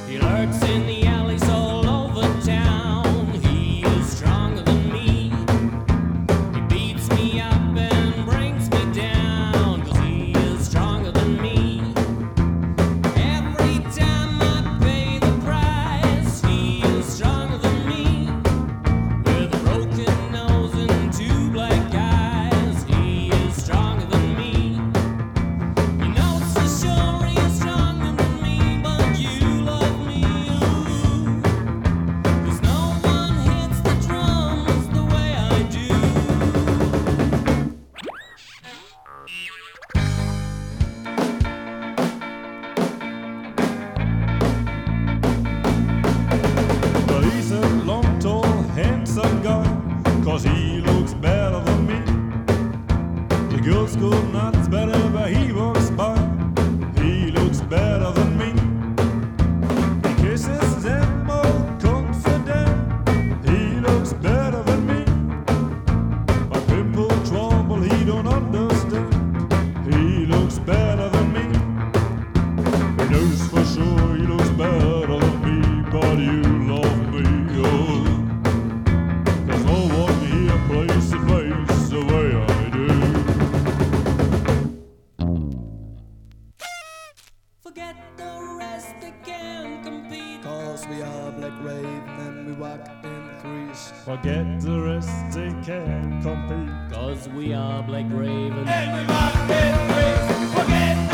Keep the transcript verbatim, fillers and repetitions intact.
He lurks in the alleys all over town. He is stronger than me. He beats me up and brings me down, 'cause he is stronger than me. Every time I pay the price, he is stronger than me. With a broken nose and two black eyes, he is stronger than me. You know for sure he is stronger than me, but you love me, ooh. 'Cause no one hits the drums the way I do. But he's a long, tall, handsome guy, 'cause he looks better than me. The girls go nuts whenever he walks by. He looks better than me. He kisses them all confident. He looks better than me. My pimple trouble he don't understand. He looks better than me. He knows for sure he looks better than me, but you love me, oh. 'Cause no one here plays the bass the way I do. Forget the rest, they can't compete. 'Cause we are Black Raven and we walk in threes. Forget the rest, they can't compete. 'Cause we are Black Raven. And we rock in threes. Forget